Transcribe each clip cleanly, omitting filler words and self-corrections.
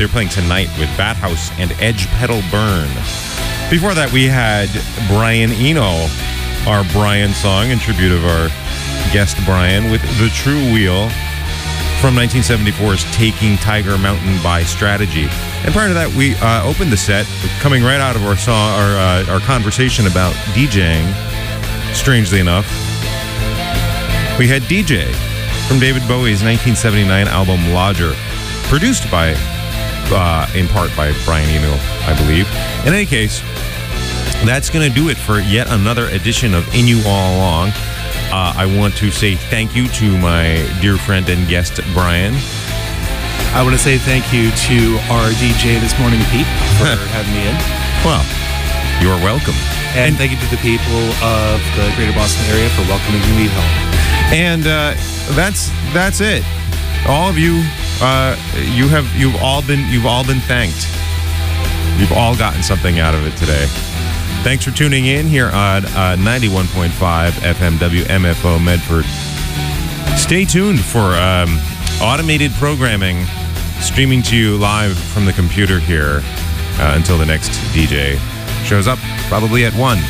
They're playing tonight with Bat House and Edge Pedal Burn. Before that, we had Brian Eno, our Brian song in tribute of our guest Brian, with The True Wheel from 1974's Taking Tiger Mountain by Strategy. And prior to that, we opened the set coming right out of our song, our conversation about DJing. Strangely enough, we had DJ from David Bowie's 1979 album Lodger, produced by, in part by Brian Eno, I believe. In any case, that's going to do it for yet another edition of In You All Along. I want to say thank you to my dear friend and guest, Brian. I want to say thank you to our DJ this morning, Pete, for having me in. Well, you're welcome. And thank you to the people of the greater Boston area for welcoming me home. And that's it. All of you, you've all been thanked. You've all gotten something out of it today. Thanks for tuning in here on 91.5 FM WMFO Medford. Stay tuned for automated programming streaming to you live from the computer here until the next DJ shows up, probably at 1.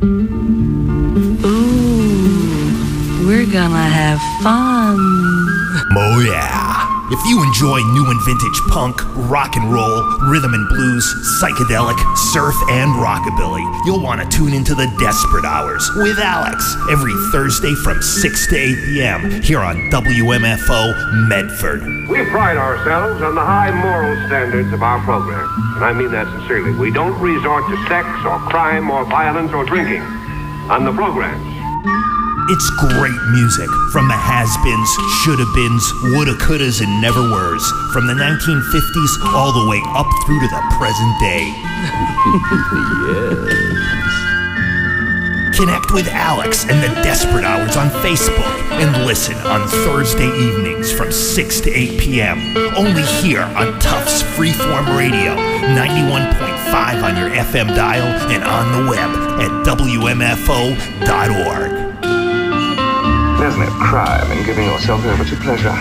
Ooh, we're gonna have fun. Oh yeah. If you enjoy new and vintage punk, rock and roll, rhythm and blues, psychedelic, surf, and rockabilly, you'll want to tune into the Desperate Hours with Alex every Thursday from 6 to 8 p.m. here on WMFO Medford. We pride ourselves on the high moral standards of our program, and I mean that sincerely. We don't resort to sex or crime or violence or drinking on the programs. It's great music from the has-beens, shoulda-beens, woulda, couldas, and never-weres, from the 1950s all the way up through to the present day. Yes. Connect with Alex and the Desperate Hours on Facebook and listen on Thursday evenings from 6 to 8 p.m. Only here on Tufts Freeform Radio, 91.5 on your FM dial and on the web at WMFO.org. There's no crime in giving yourself over to pleasure.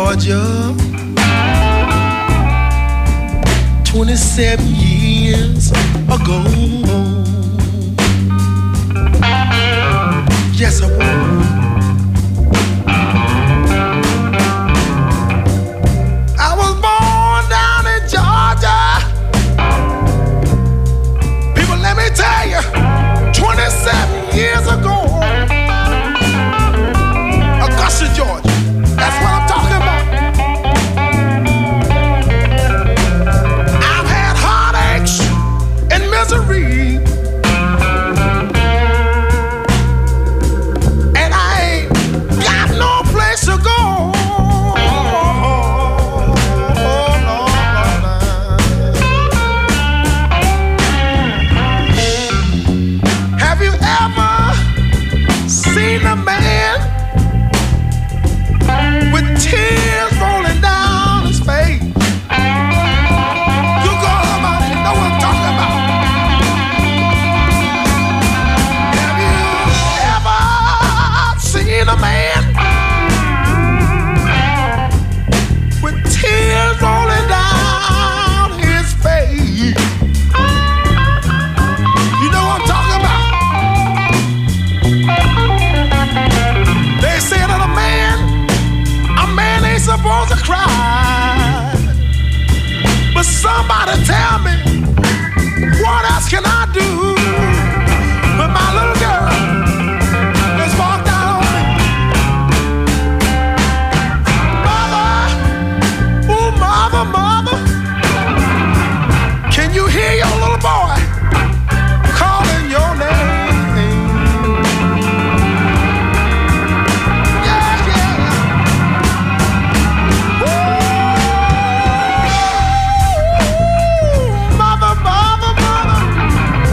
Georgia, 27 years ago. Yes, I was. I was born down in Georgia. People, let me tell you, 27 years ago. Augusta, Georgia. That's what I'm talking about. I've had heartaches and misery, and I ain't got no place to go. Have you ever seen a man with tears rolling down his face? You go about it, you know what I'm talking about. Have you ever seen a man with tears rolling down his face? You know what I'm talking about. They say that a man ain't supposed to cry. But somebody tell me, what else can I do when my little girl has walked out on me? Mother, oh mother, mother, can you hear your little boy calling your name? Yeah, yeah. Ooh, mother, mother, mother,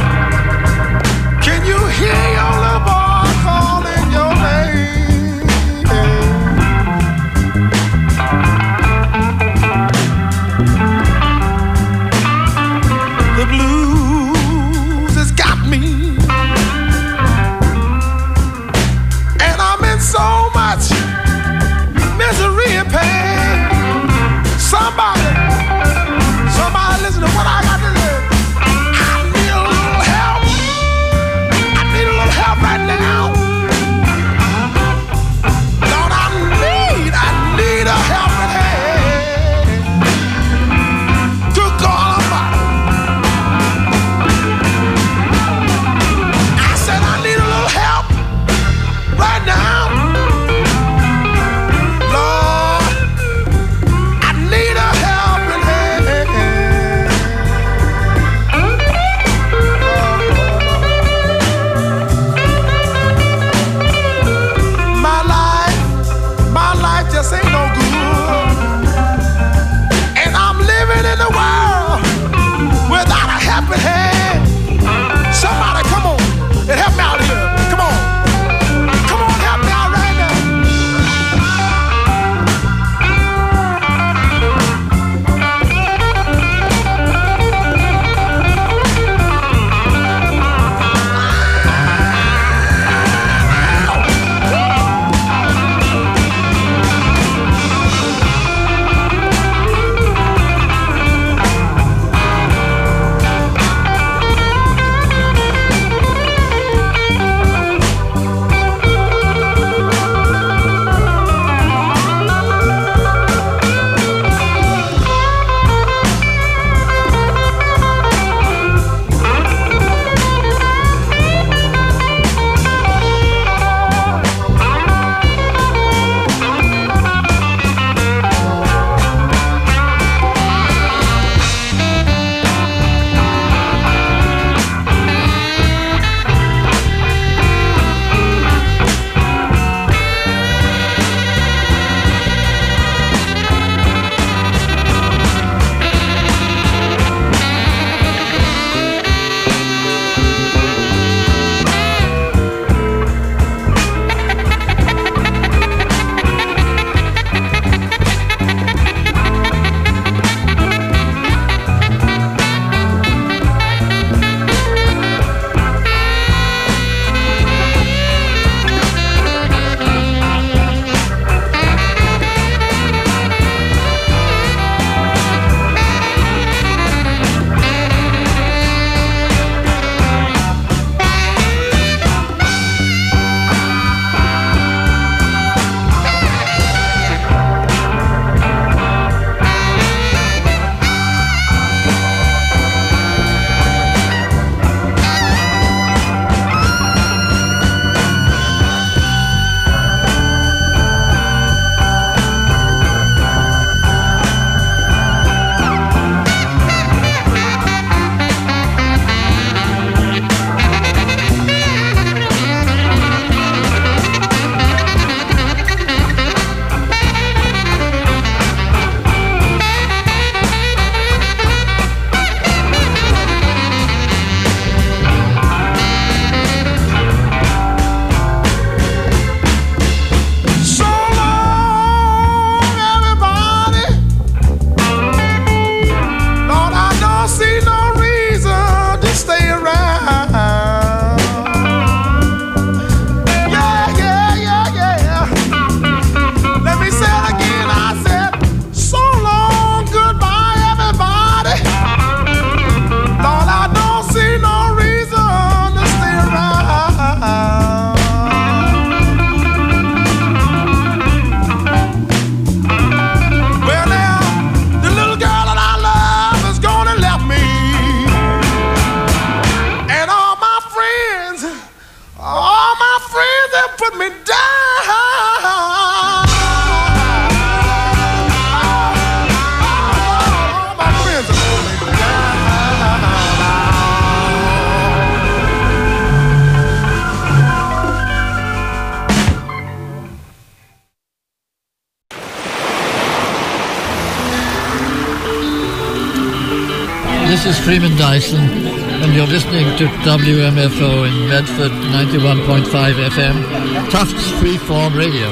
This is Freeman Dyson, and you're listening to WMFO in Medford 91.5 FM, Tufts Freeform Radio.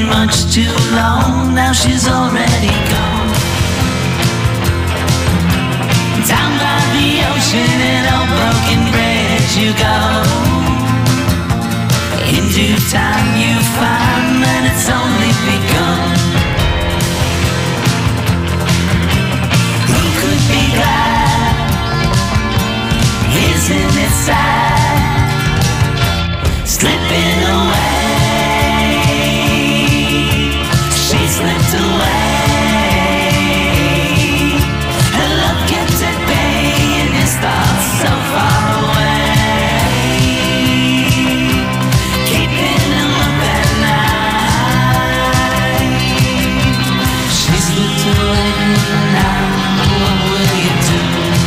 much too long. Now she's already gone. Down by the ocean in a broken bridge you go. In due time you find that it's only begun. Who could be glad? Isn't it sad? Slipping away, she slipped away. Her love kept at bay and his thoughts so far away, keeping him up at night. She slipped away, now what will you do?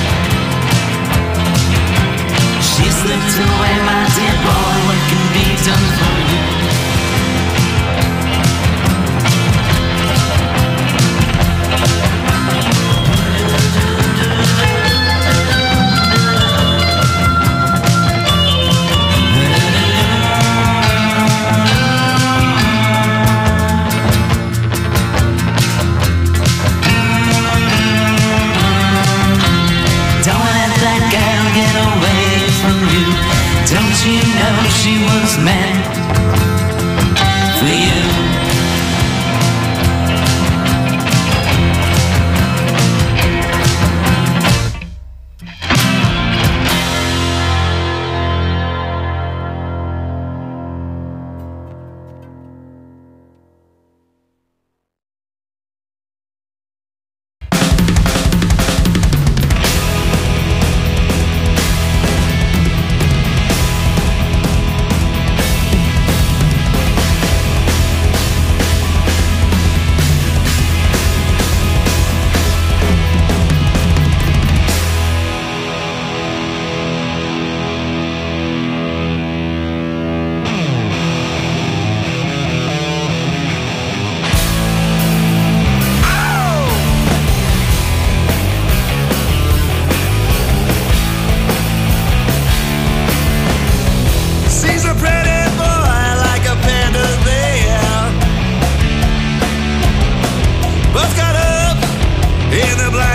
She slipped away, my dear boy, what can be done for you? Don't let that girl get away from you. Don't you know she was meant for you? Sees a pretty boy like a panda there. Both got up in the Black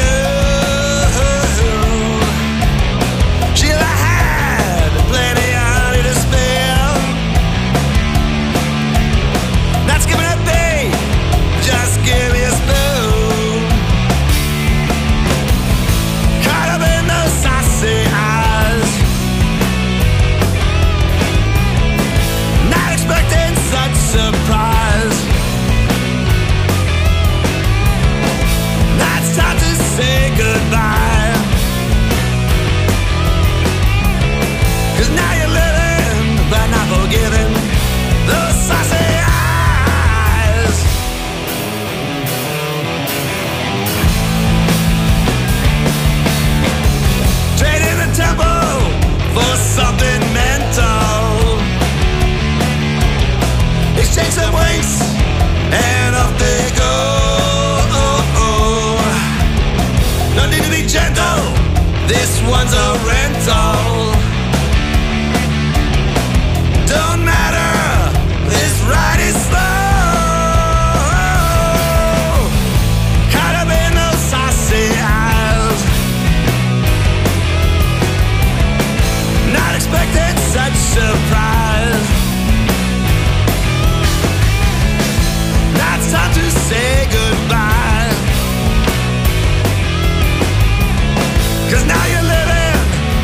Lagoon. Sheila had plenty of honey to spare. Not skipping a thing, just give me a spoon. Caught up in those saucy eyes, not expecting such surprise. Now it's time to say goodbye, 'cause now you're living but not forgiving those saucy eyes. Trading the tempo for something mental. Exchange some winks and off they go. No need to be gentle, this one's a rental. Don't matter, this ride is slow. Caught up in those saucy eyes, not expecting such surprise. Now it's time to say goodbye, 'cause now you're living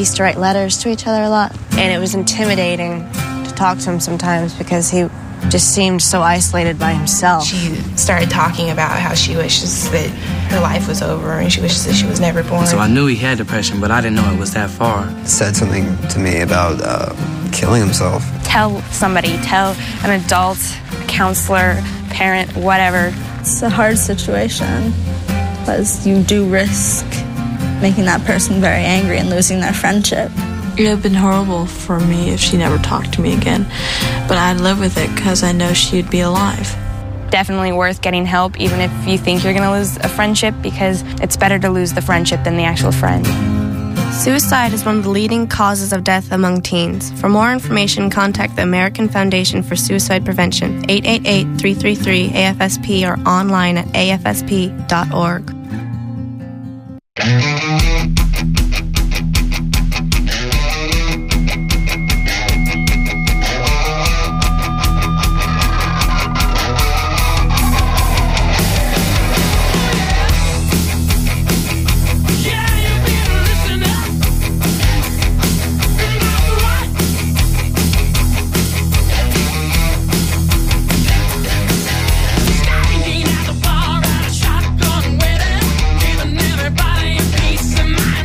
used to write letters to each other a lot, and it was intimidating to talk to him sometimes because he just seemed so isolated by himself. She started talking about how she wishes that her life was over and she wishes that she was never born. So I knew he had depression, but I didn't know it was that far. Said something to me about killing himself. Tell somebody, tell an adult, a counselor, parent, whatever. It's a hard situation because you do risk making that person very angry and losing their friendship. It would have been horrible for me if she never talked to me again, but I'd live with it because I know she'd be alive. Definitely worth getting help, even if you think you're going to lose a friendship, because it's better to lose the friendship than the actual friend. Suicide is one of the leading causes of death among teens. For more information, contact the American Foundation for Suicide Prevention, 888-333-AFSP, or online at afsp.org. Everybody a piece of my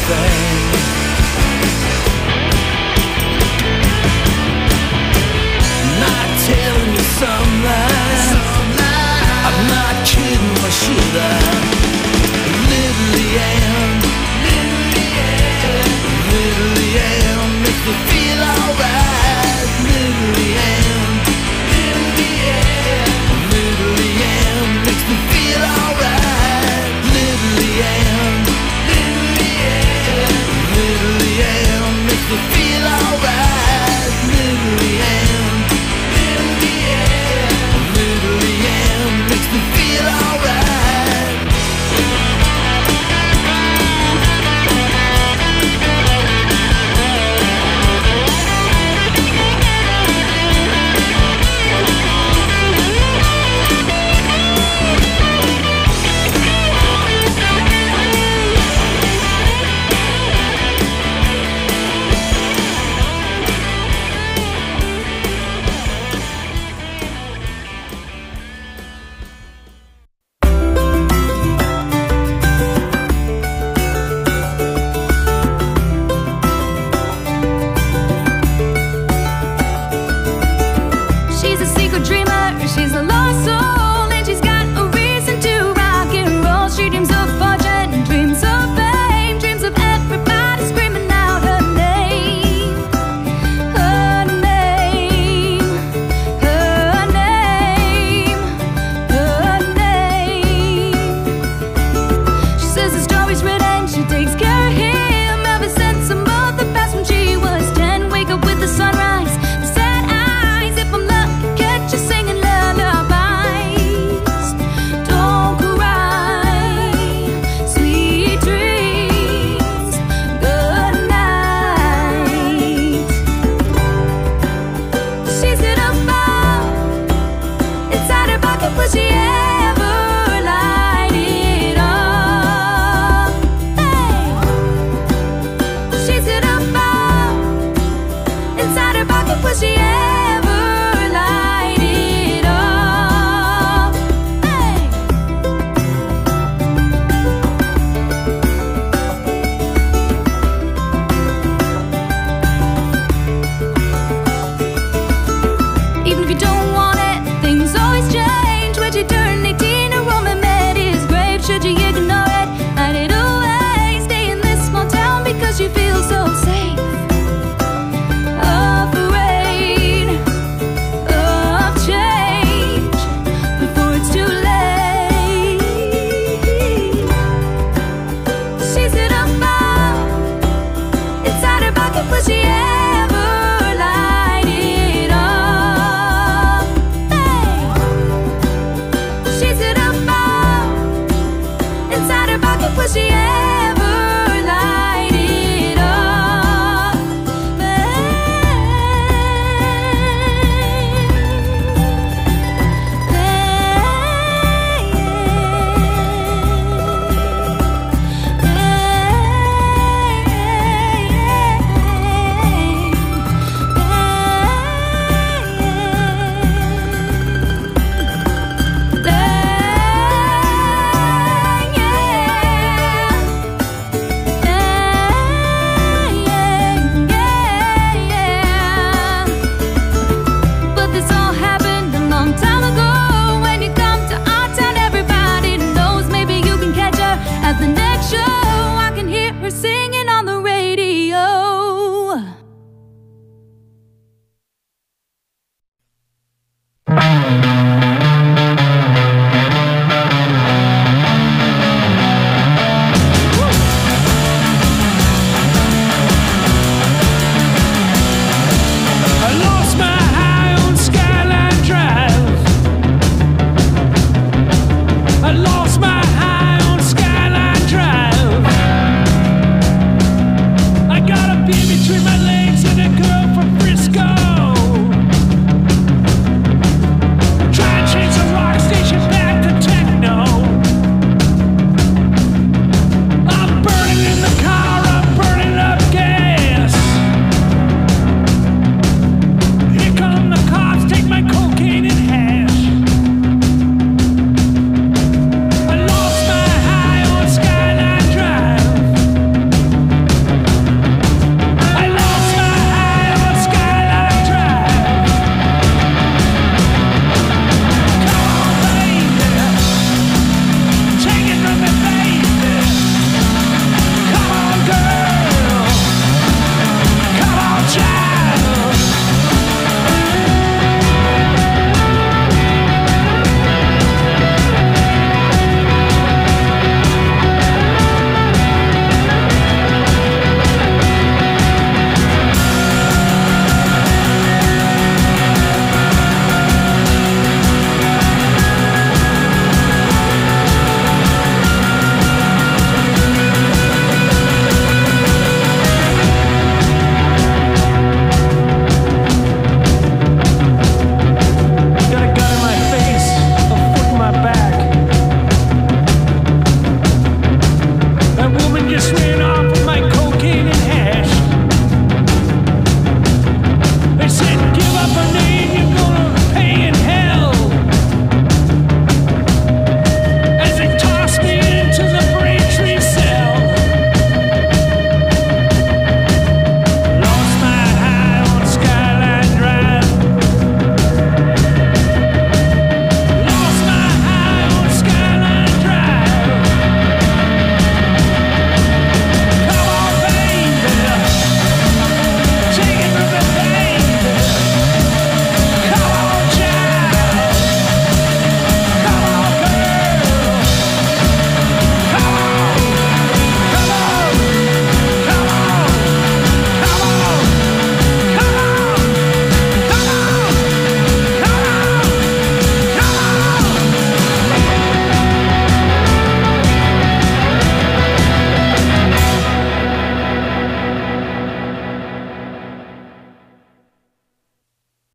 everything. Not telling you some lies. I'm not kidding, or should I? Little Leanne, little Leanne makes me feel alright. Little Leanne, little Leanne makes me feel alright. Little Leanne, little Leanne makes me feel alright. Little Leanne, little Leanne makes me feel alright. She's a secret dreamer, she's a lost soul, and she's got a reason to rock and roll. She dreams of fortune, dreams of fame, dreams of everybody screaming out her name. Her name, her name, her name. She says the story's written, she takes care of him ever since her mother passed when she was 10. Wake up with the sunrise, the sad eyes, if I'm lucky, catch you singing lullaby.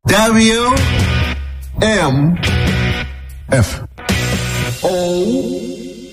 WMFO.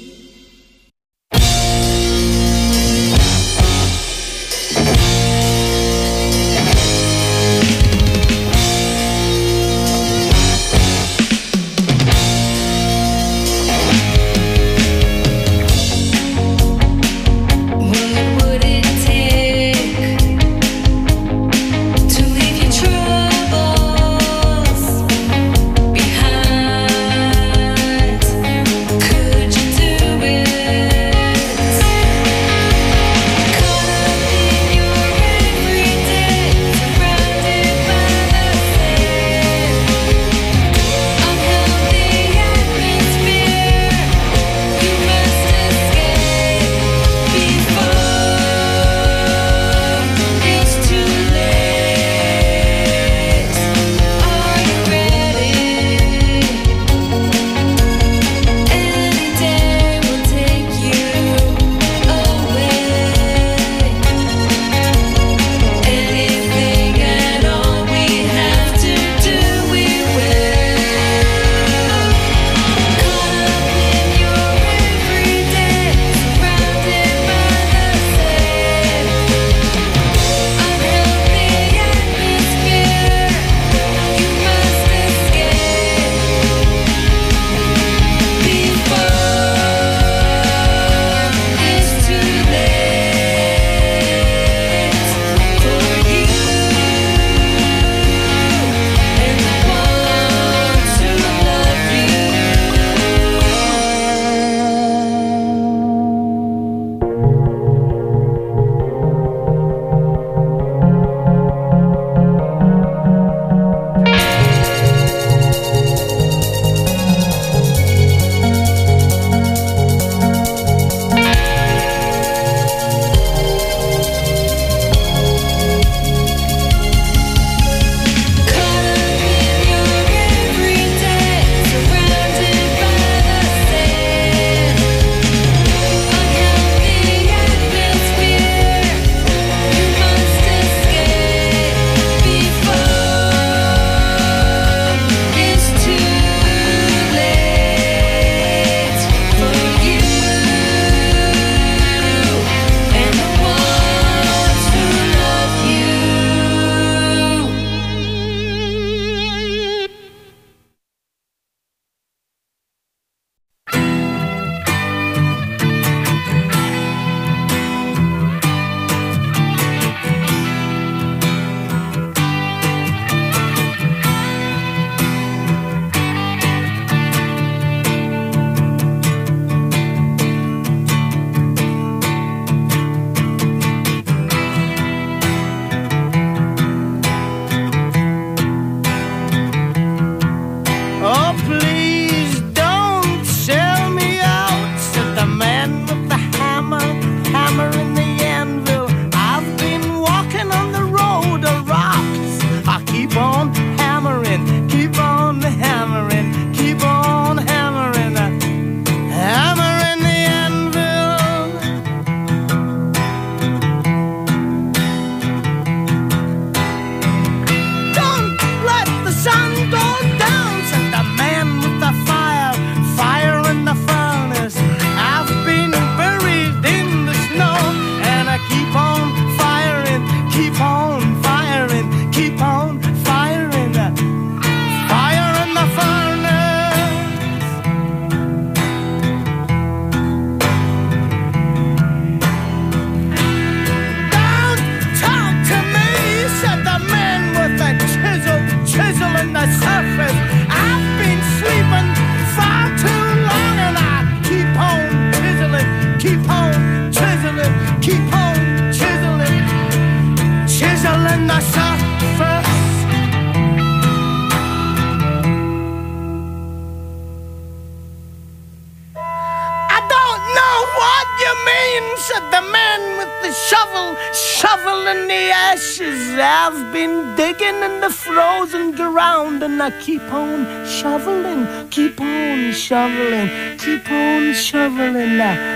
shoveling the ashes. I've been digging in the frozen ground, and I keep on shoveling, keep on shoveling, keep on shoveling.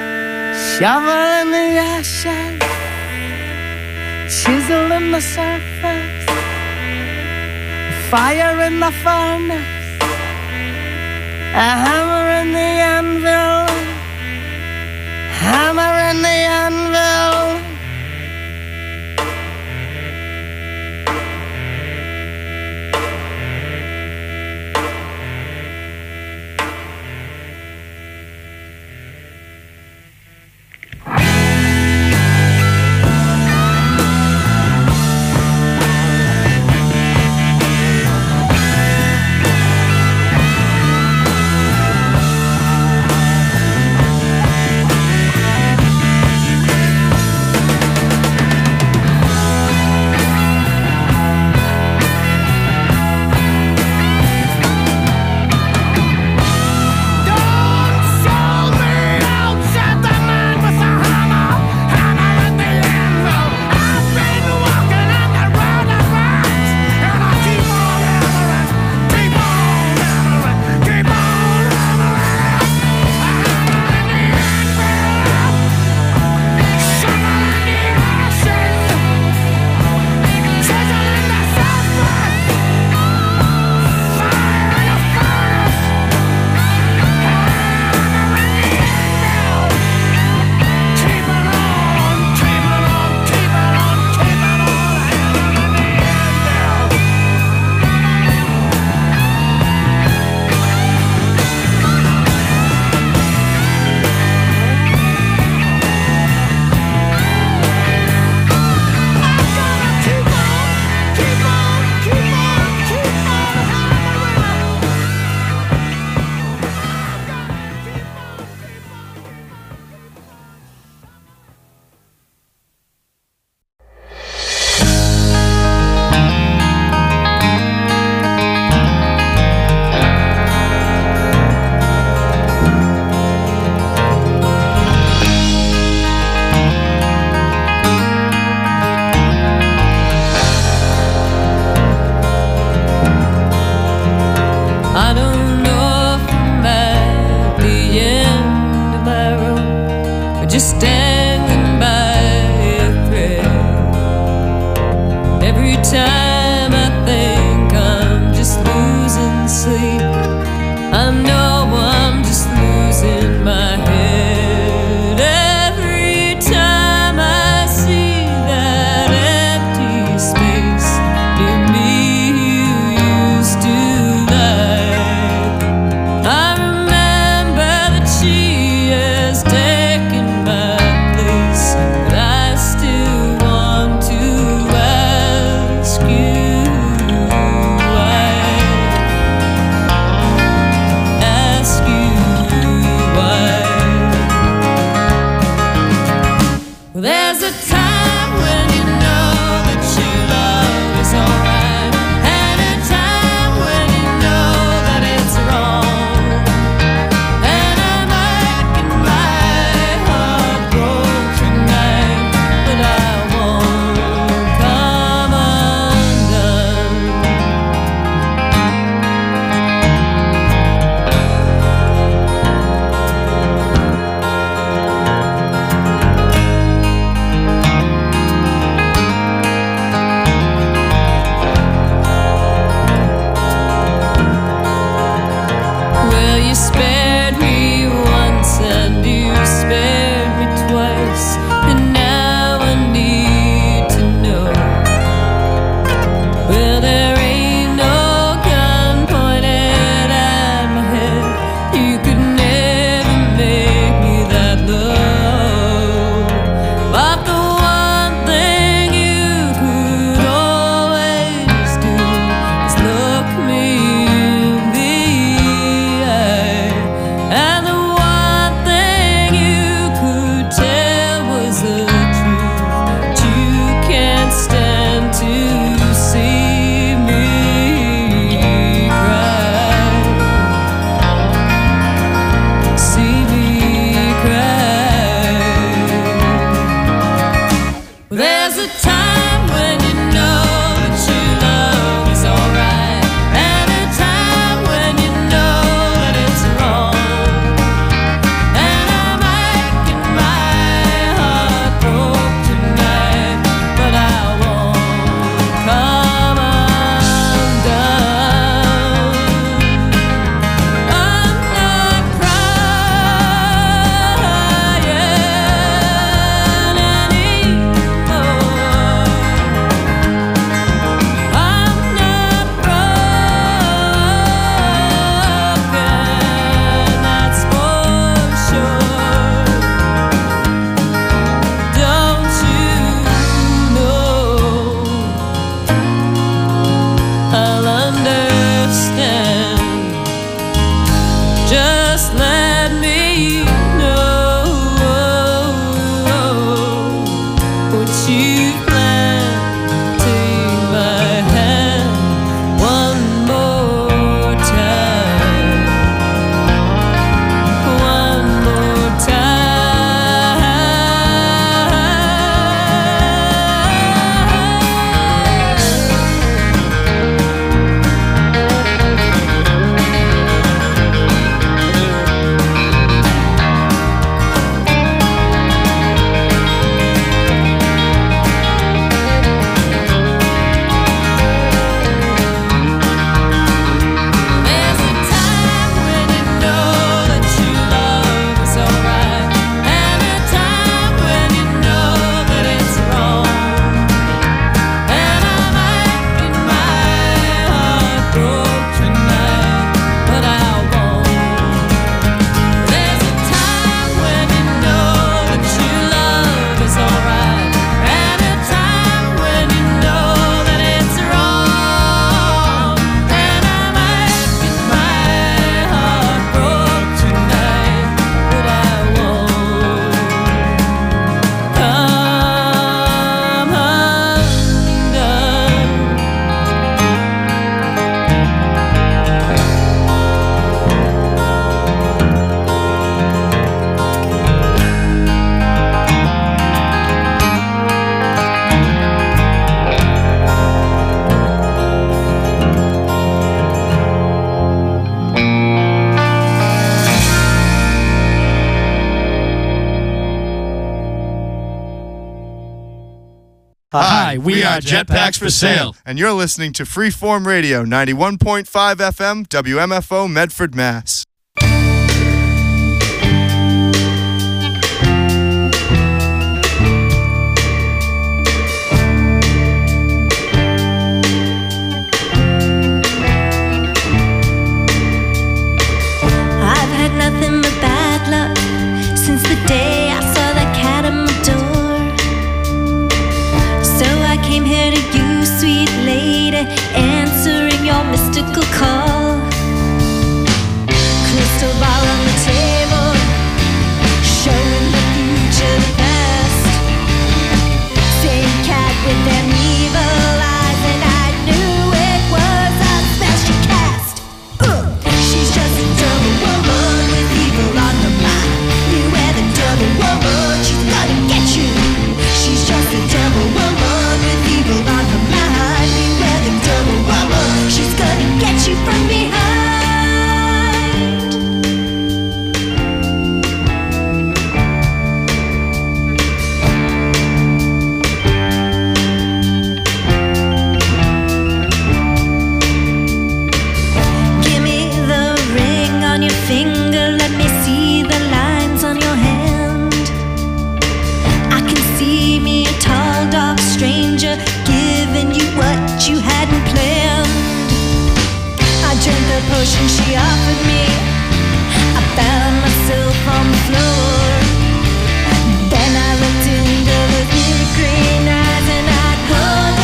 Shoveling the ashes, chiseling the surface, fire in the furnace, a hammer in the anvil, hammer in the anvil. Hi, we are Jetpacks for Sale. And you're listening to Freeform Radio, 91.5 FM, WMFO, Medford, Mass. I've had nothing but bad luck since the day I saw that cat at my door. So I came here to you, sweet lady, answering your mystical call. Crystal ball on the table, showing the future, the past. Same cat with them evil eyes, and I knew it was a spell she cast. She's just a double woman with evil on her mind. Beware the double woman, she's gonna get you. She's just a double woman with evil on her mind. Beware the double woman, she's gonna get you from behind. Give me the ring on your finger, let me see the lines on your hand. I can see me a tall, dark stranger giving you what you hadn't planned. I drank the potion she offered me, I found myself on the floor. Then I looked into those big green eyes and I called